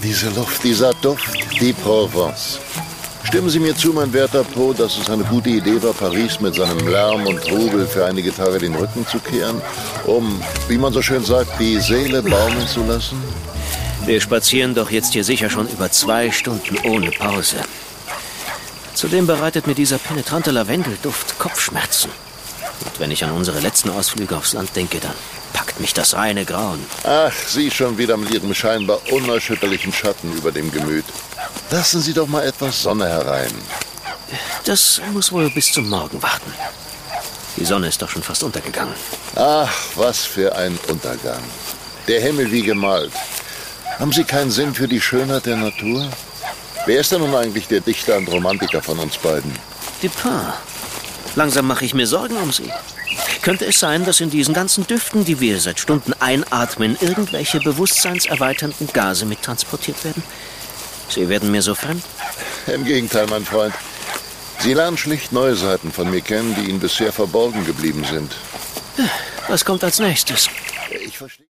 diese Luft, dieser Duft, die Provence. Stimmen Sie mir zu, mein werter Poe, dass es eine gute Idee war, Paris mit seinem Lärm und Trubel für einige Tage den Rücken zu kehren, um, wie man so schön sagt, die Seele baumeln zu lassen? Wir spazieren doch jetzt hier sicher schon über 2 Stunden ohne Pause. Zudem bereitet mir dieser penetrante Lavendelduft Kopfschmerzen. Und wenn ich an unsere letzten Ausflüge aufs Land denke, dann packt mich das reine Grauen. Ach, Sie schon wieder mit Ihrem scheinbar unerschütterlichen Schatten über dem Gemüt. Lassen Sie doch mal etwas Sonne herein. Das muss wohl bis zum Morgen warten. Die Sonne ist doch schon fast untergegangen. Ach, was für ein Untergang. Der Himmel wie gemalt. Haben Sie keinen Sinn für die Schönheit der Natur? Wer ist denn nun eigentlich der Dichter und Romantiker von uns beiden? Dupin. Langsam mache ich mir Sorgen um Sie. Könnte es sein, dass in diesen ganzen Düften, die wir seit Stunden einatmen, irgendwelche bewusstseinserweiternden Gase mittransportiert werden? Sie werden mir so fremd? Im Gegenteil, mein Freund. Sie lernen schlicht neue Seiten von mir kennen, die Ihnen bisher verborgen geblieben sind. Was kommt als nächstes? Ich verstehe.